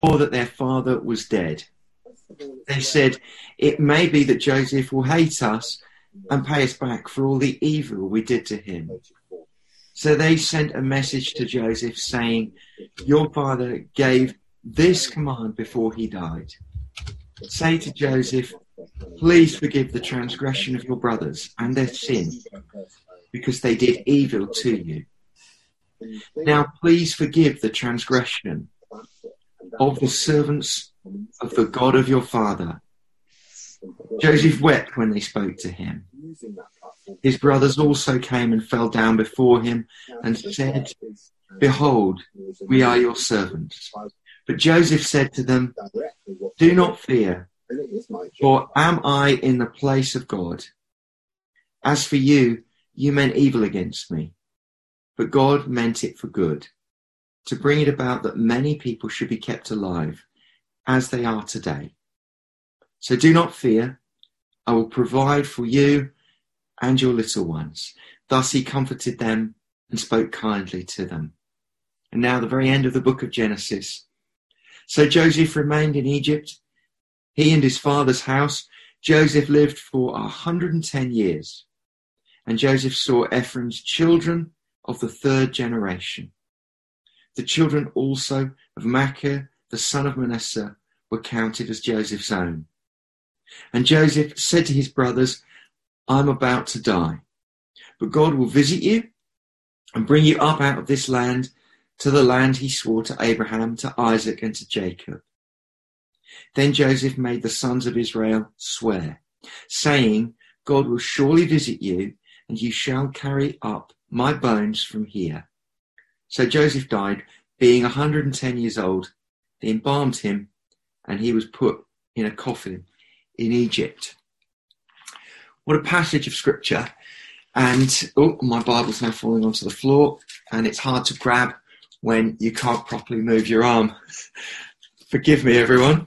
or that their father was dead. They said, "It may be that Joseph will hate us and pay us back for all the evil we did to him." So they sent a message to Joseph saying, "Your father gave this command before he died. Say to Joseph, please forgive the transgression of your brothers and their sin, because they did evil to you. Now please forgive the transgression of the servants of the God of your father." Joseph wept when they spoke to him. His brothers also came and fell down before him and said, "Behold, we are your servants." But Joseph said to them, "Do not fear, for am I in the place of God? As for you, you meant evil against me, but God meant it for good, to bring it about that many people should be kept alive, as they are today. So do not fear, I will provide for you and your little ones." Thus he comforted them and spoke kindly to them. And now the very end of the book of Genesis. So Joseph remained in Egypt, he and his father's house. Joseph lived for 110 years. And Joseph saw Ephraim's children of the third generation. The children also of Machir, the son of Manasseh, were counted as Joseph's own. And Joseph said to his brothers, "I'm about to die, but God will visit you and bring you up out of this land to the land he swore to Abraham, to Isaac, and to Jacob." Then Joseph made the sons of Israel swear, saying, "God will surely visit you, and you shall carry up my bones from here." So Joseph died, being 110 years old. They embalmed him, and he was put in a coffin in Egypt. What a passage of scripture. And, my Bible's now falling onto the floor, and it's hard to grab when you can't properly move your arm. Forgive me, everyone.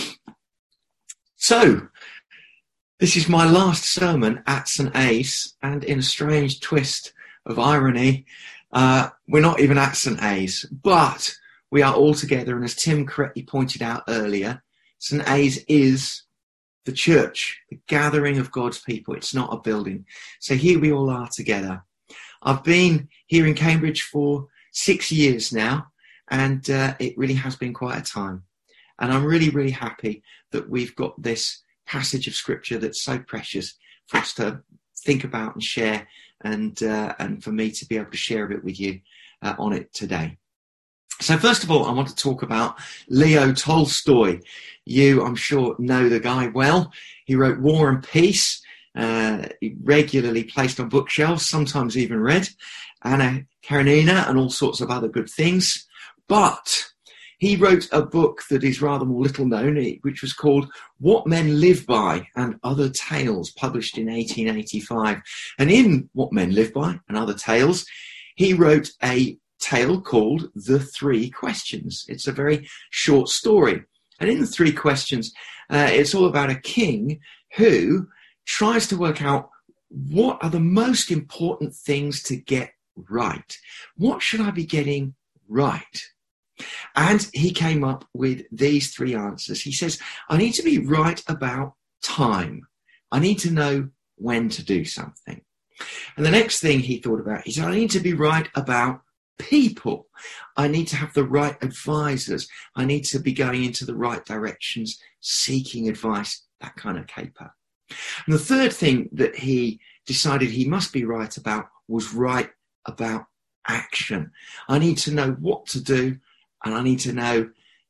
So, this is my last sermon at St. A's, and in a strange twist of irony, we're not even at St. A's, but we are all together, and as Tim correctly pointed out earlier, St. A's is the church, the gathering of God's people. It's not a building. So here we all are together. I've been here in Cambridge for 6 years now, and it really has been quite a time. And I'm really, really happy that we've got this passage of scripture that's so precious for us to think about and share, and for me to be able to share a bit with you on it today. So first of all, I want to talk about Leo Tolstoy. You, I'm sure, know the guy well. He wrote War and Peace, regularly placed on bookshelves, sometimes even read, Anna Karenina and all sorts of other good things. But he wrote a book that is rather more little known, which was called What Men Live By and Other Tales, published in 1885. And in What Men Live By and Other Tales, he wrote a tale called The Three Questions. It's a very short story. And in The Three Questions, it's all about a king who tries to work out what are the most important things to get right. What should I be getting right? And he came up with these three answers. He says, I need to be right about time. I need to know when to do something. And the next thing he thought about is I need to be right about people. I need to have the right advisors. I need to be going into the right directions, seeking advice, that kind of caper. And the third thing that he decided he must be right about was right about action. I need to know what to do, and I need to know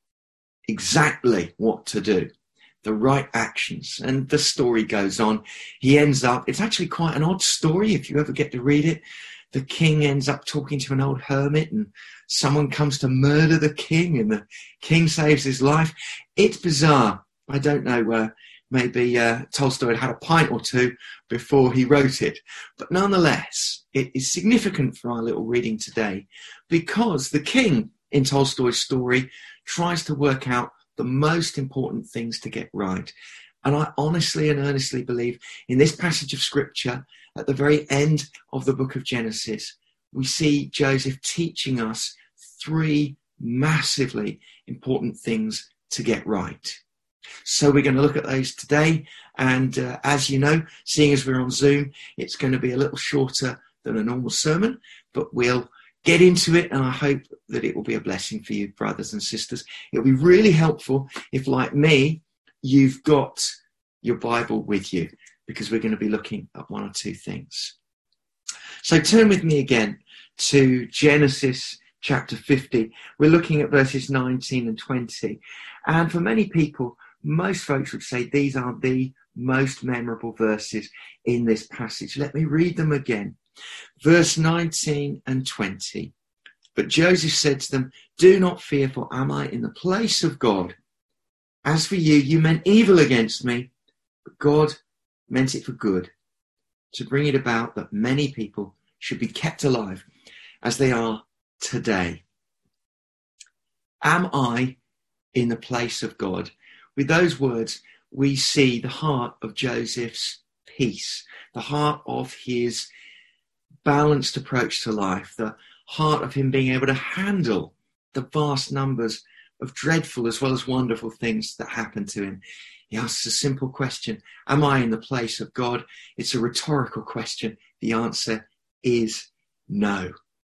exactly what to do. The right actions. And the story goes on. He ends up, it's actually quite an odd story if you ever get to read it. The king ends up talking to an old hermit, and someone comes to murder the king, and the king saves his life. It's bizarre. I don't know, maybe Tolstoy had a pint or two before he wrote it. But nonetheless, it is significant for our little reading today, because the king in Tolstoy's story tries to work out the most important things to get right. And I honestly and earnestly believe in this passage of scripture, at the very end of the book of Genesis, we see Joseph teaching us three massively important things to get right. So we're going to look at those today. And as you know, seeing as we're on Zoom, it's going to be a little shorter than a normal sermon, but we'll get into it, and I hope that it will be a blessing for you, brothers and sisters. It'll be really helpful if, like me, you've got your Bible with you, because we're going to be looking at one or two things. So turn with me again to Genesis chapter 50. We're looking at verses 19 and 20. And for many people, most folks would say these are the most memorable verses in this passage. Let me read them again. Verse 19 and 20. But Joseph said to them, "Do not fear, for am I in the place of God? As for you, you meant evil against me, but God meant it for good, to bring it about that many people should be kept alive as they are today." Am I in the place of God? With those words, we see the heart of Joseph's peace, the heart of his balanced approach to life, the heart of him being able to handle the vast numbers of dreadful as well as wonderful things that happen to him. He asks a simple question: am I in the place of God? It's a rhetorical question. The answer is no.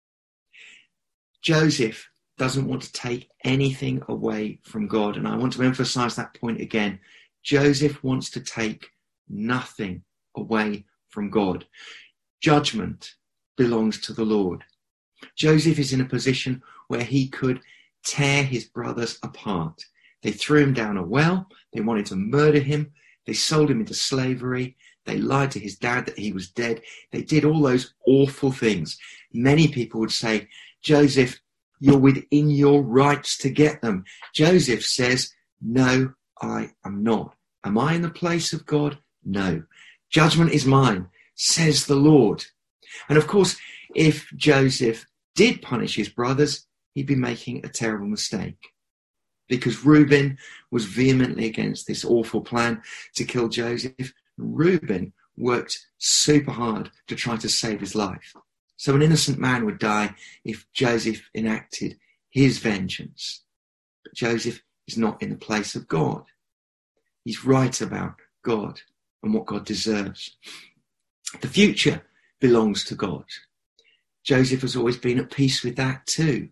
Joseph doesn't want to take anything away from God, and I want to emphasize that point again. Joseph wants to take nothing away from God. Judgment belongs to the Lord. Joseph is in a position where he could tear his brothers apart. They threw him down a well. They wanted to murder him. They sold him into slavery. They lied to his dad that he was dead. They did all those awful things. Many people would say, "Joseph, you're within your rights to get them." Joseph says, "No, I am not." Am I in the place of God? No. Judgment is mine, says the Lord. And of course, if Joseph did punish his brothers, he'd be making a terrible mistake, because Reuben was vehemently against this awful plan to kill Joseph. Reuben worked super hard to try to save his life. So an innocent man would die if Joseph enacted his vengeance. But Joseph is not in the place of God. He's right about God and what God deserves. The future belongs to God. Joseph has always been at peace with that too.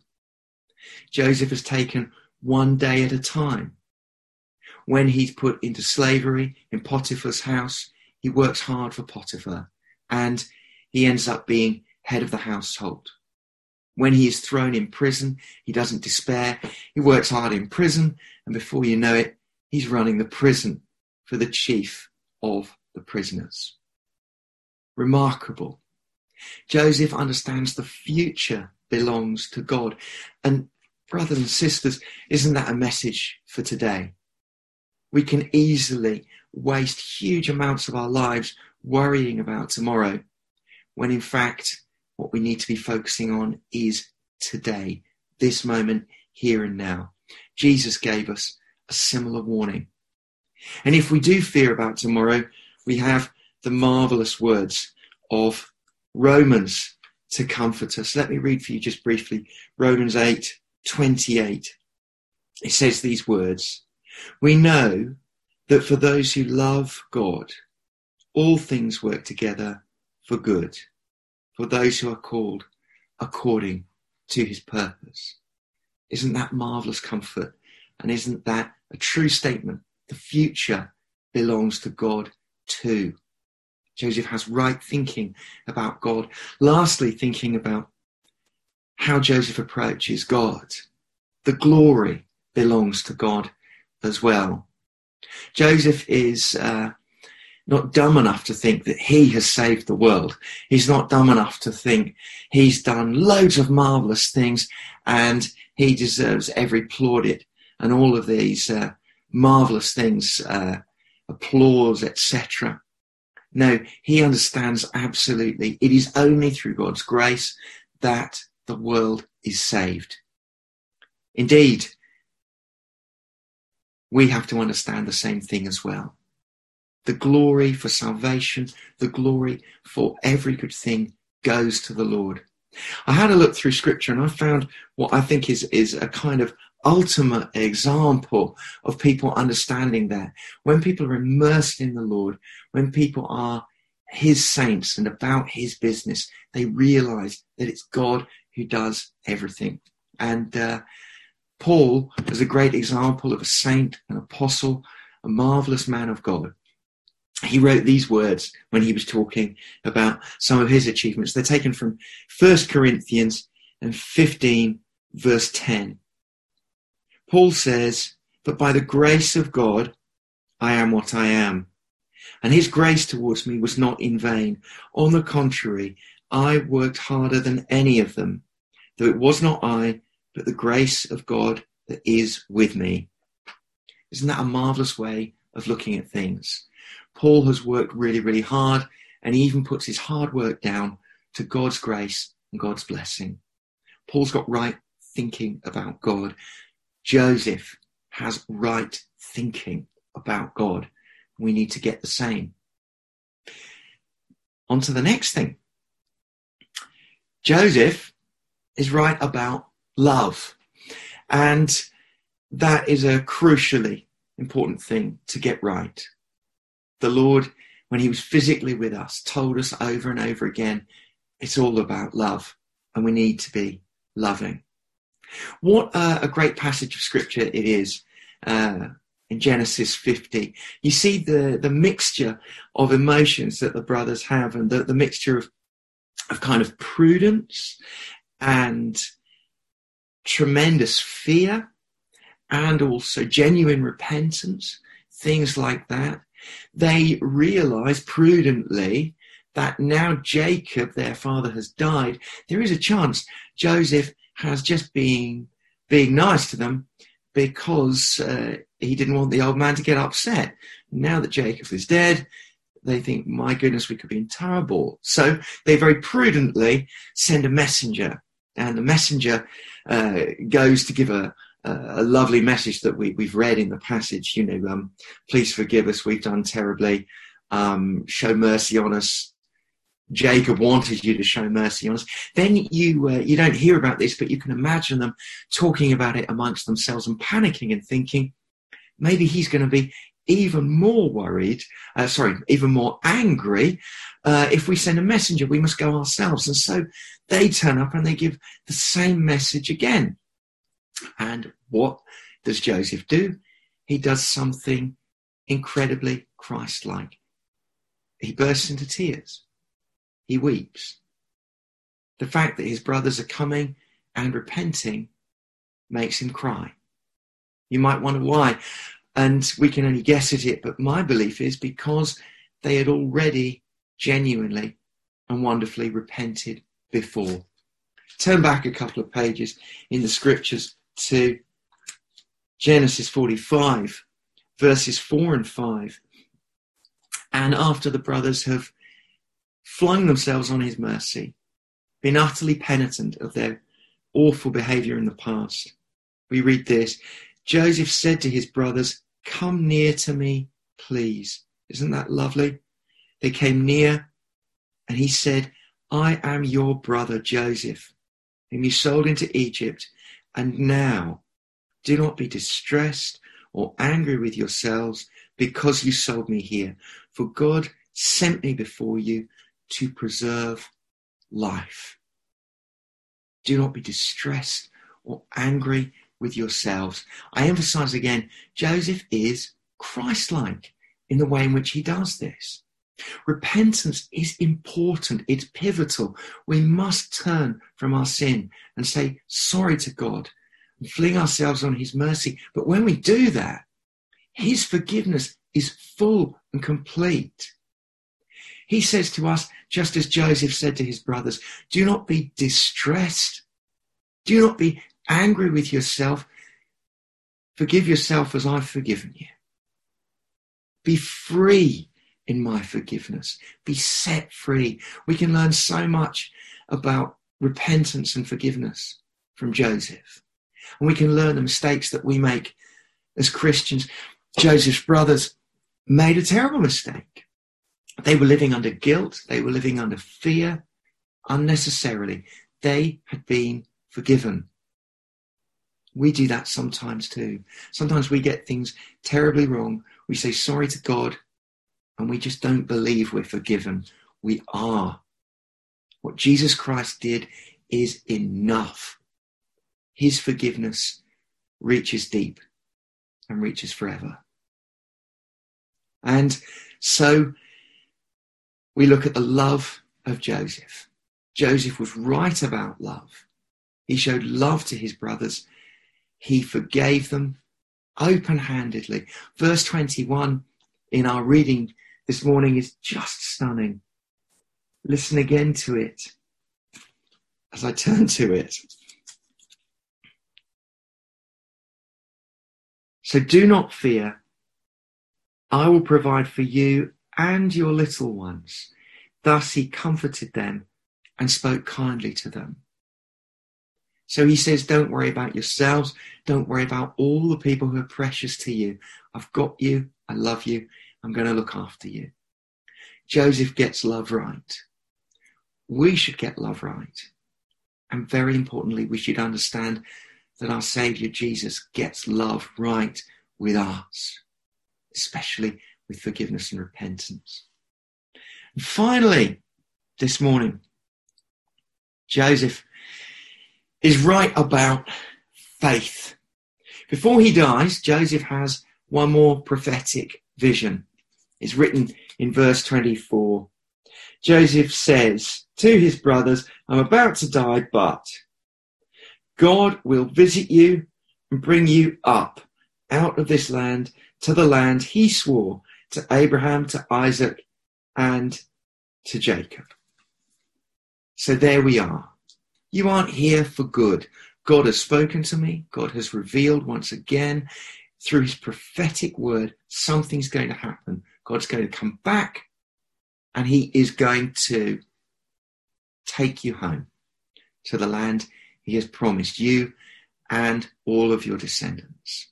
Joseph has taken one day at a time. When he's put into slavery in Potiphar's house, he works hard for Potiphar, and he ends up being head of the household. When he is thrown in prison, he doesn't despair. He works hard in prison, and before you know it, he's running the prison for the chief of the prisoners. Remarkable. Joseph understands the future belongs to God. And brothers and sisters, isn't that a message for today? We can easily waste huge amounts of our lives worrying about tomorrow, when in fact, what we need to be focusing on is today, this moment, here and now. Jesus gave us a similar warning. And if we do fear about tomorrow, we have the marvelous words of Romans to comfort us. Let me read for you just briefly Romans 8:28. It says these words: "We know that for those who love God, all things work together for good, for those who are called according to his purpose." Isn't that marvelous comfort? And isn't that a true statement? The future belongs to God too. Joseph has right thinking about God. Lastly, thinking about how Joseph approaches God. The glory belongs to God as well. Joseph is not dumb enough to think that he has saved the world. He's not dumb enough to think he's done loads of marvelous things and he deserves every plaudit and all of these marvelous things, applause, etc. No, he understands absolutely it is only through God's grace that the world is saved. Indeed, we have to understand the same thing as well. The glory for salvation, the glory for every good thing goes to the Lord. I had a look through scripture and I found what I think is a kind of ultimate example of people understanding that. When people are immersed in the Lord, when people are his saints and about his business, they realize that it's God who does everything. And Paul is a great example of a saint, an apostle, a marvelous man of God. He wrote these words when he was talking about some of his achievements. They're taken from 1 Corinthians 15, verse 10. Paul says, "But by the grace of God, I am what I am. And his grace towards me was not in vain. On the contrary, I worked harder than any of them, though it was not I, but the grace of God that is with me." Isn't that a marvelous way of looking at things? Paul has worked really, really hard, and he even puts his hard work down to God's grace and God's blessing. Paul's got right thinking about God. Joseph has right thinking about God. We need to get the same. On to the next thing. Joseph is right about love. And that is a crucially important thing to get right. The Lord, when he was physically with us, told us over and over again, it's all about love, and we need to be loving. What a great passage of scripture it is in Genesis 50. You see the mixture of emotions that the brothers have, and the mixture of kind of prudence and tremendous fear, and also genuine repentance, things like that. They realize prudently that now Jacob, their father, has died. There is a chance Joseph has just been being nice to them because he didn't want the old man to get upset. Now that Jacob is dead, they think, my goodness, we could be in trouble. So they very prudently send a messenger, and the messenger goes to give a lovely message that we've read in the passage. Please forgive us, we've done terribly. Show mercy on us. Jacob wanted you to show mercy on us. Then you don't hear about this, but you can imagine them talking about it amongst themselves and panicking and thinking, maybe he's going to be even more even more angry. If we send a messenger, we must go ourselves. And so they turn up and they give the same message again. And what does Joseph do? He does something incredibly Christ-like. He bursts into tears. He weeps. The fact that his brothers are coming and repenting makes him cry. You might wonder why, and we can only guess at it, but my belief is because they had already genuinely and wonderfully repented before. Turn back a couple of pages in the scriptures to Genesis 45, verses 4 and 5. And after the brothers have flung themselves on his mercy, been utterly penitent of their awful behavior in the past, we read this: Joseph said to his brothers, "Come near to me, please." Isn't that lovely? They came near, and he said, "I am your brother Joseph, whom you sold into Egypt. And now do not be distressed or angry with yourselves because you sold me here. For God sent me before you to preserve life." Do not be distressed or angry with yourselves. I emphasize again, Joseph is Christ-like in the way in which he does this. Repentance is important. It's pivotal. We must turn from our sin and say sorry to God and fling ourselves on his mercy. But when we do that, his forgiveness is full and complete. He says to us, just as Joseph said to his brothers, do not be distressed. Do not be angry with yourself. Forgive yourself as I've forgiven you. Be free in my forgiveness. Be set free. We can learn so much about repentance and forgiveness from Joseph. And we can learn the mistakes that we make as Christians. Joseph's brothers made a terrible mistake. They were living under guilt. They were living under fear unnecessarily. they had been forgiven. We do that sometimes too. Sometimes we get things terribly wrong. We say sorry to God and we just don't believe we're forgiven. We are. What Jesus Christ did is enough. His forgiveness reaches deep and reaches forever. And so we look at the love of Joseph. Joseph was right about love. He showed love to his brothers. He forgave them open-handedly. Verse 21 in our reading this morning is just stunning. Listen again to it as I turn to it. So do not fear. I will provide for you and your little ones. Thus he comforted them and spoke kindly to them. So he says, don't worry about yourselves. Don't worry about all the people who are precious to you. I've got you. I love you. I'm going to look after you. Joseph gets love right. We should get love right. And very importantly, we should understand that our Saviour Jesus gets love right with us, especially with forgiveness and repentance. And finally, this morning, Joseph is right about faith. Before he dies, Joseph has one more prophetic vision. It's written in verse 24. Joseph says to his brothers, I'm about to die, but God will visit you and bring you up out of this land to the land he swore to Abraham, to Isaac, and to Jacob. So there we are. You aren't here for good. God has spoken to me. God has revealed once again through his prophetic word, something's going to happen. God's going to come back and he is going to take you home to the land he has promised you and all of your descendants.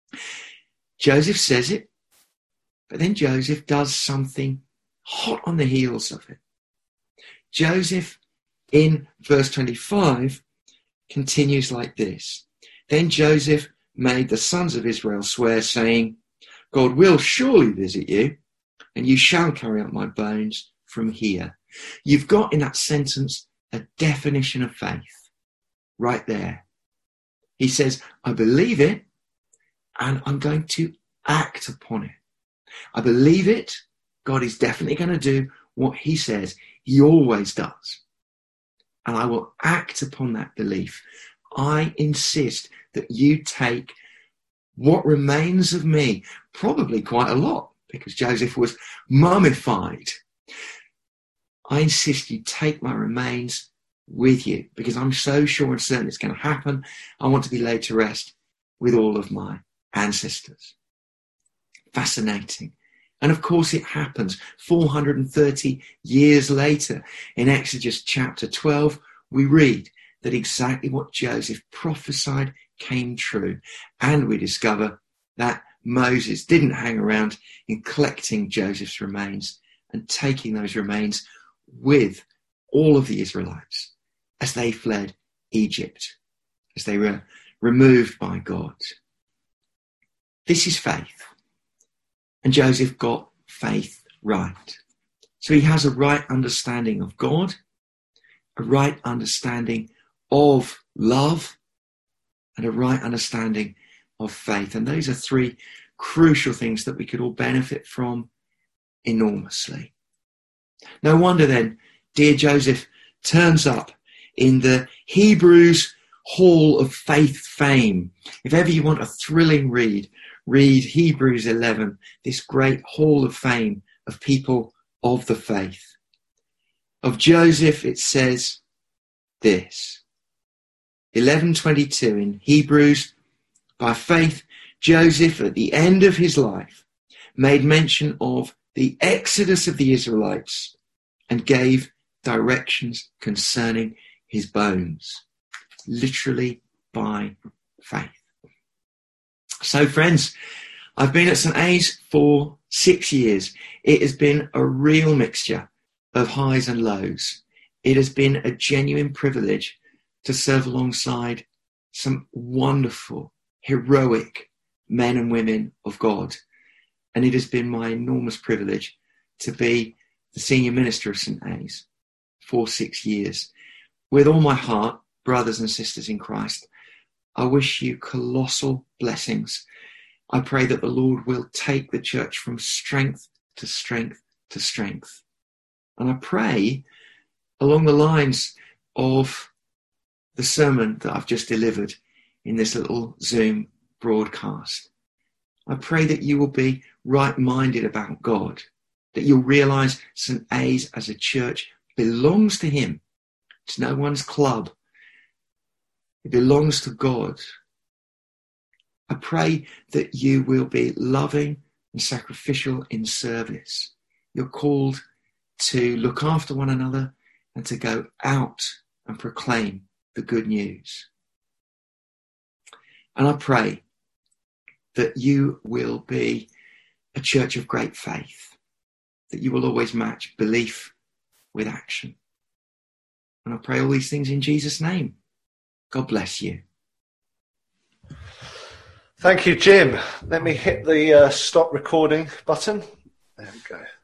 Joseph says it, but then Joseph does something hot on the heels of it. Joseph, in verse 25, continues like this. Then Joseph made the sons of Israel swear, saying, God will surely visit you, and you shall carry up my bones from here. You've got in that sentence a definition of faith right there. He says, I believe it, and I'm going to act upon it. I believe it. God is definitely going to do what he says he always does. And I will act upon that belief. I insist that you take what remains of me, probably quite a lot, because Joseph was mummified. I insist you take my remains with you, because I'm so sure and certain it's going to happen. I want to be laid to rest with all of my ancestors. Fascinating. And of course it happens 430 years later. In Exodus chapter 12, we read that exactly what Joseph prophesied came true. And we discover that Moses didn't hang around in collecting Joseph's remains and taking those remains with all of the Israelites as they fled Egypt, as they were removed by God. This is faith. And Joseph got faith right. So he has a right understanding of God, a right understanding of love, and a right understanding of faith. And those are three crucial things that we could all benefit from enormously. No wonder then, dear Joseph turns up in the Hebrews Hall of Faith fame. If ever you want a thrilling read Hebrews 11, this great hall of fame of people of the faith. Of Joseph, it says this, 11:22 in Hebrews, by faith, Joseph at the end of his life made mention of the exodus of the Israelites and gave directions concerning his bones, literally by faith. So friends, I've been at St. A's for 6 years. It has been a real mixture of highs and lows. It has been a genuine privilege to serve alongside some wonderful, heroic men and women of God. And it has been my enormous privilege to be the senior minister of St. A's for 6 years. With all my heart, brothers and sisters in Christ, I wish you colossal blessings. I pray that the Lord will take the church from strength to strength to strength. And I pray along the lines of the sermon that I've just delivered in this little Zoom broadcast. I pray that you will be right-minded about God, that you'll realise St. A's as a church belongs to him. It's no one's club. It belongs to God. I pray that you will be loving and sacrificial in service. You're called to look after one another and to go out and proclaim the good news. And I pray that you will be a church of great faith, that you will always match belief with action. And I pray all these things in Jesus' name. God bless you. Thank you, Jim. Let me hit the stop recording button. There we go.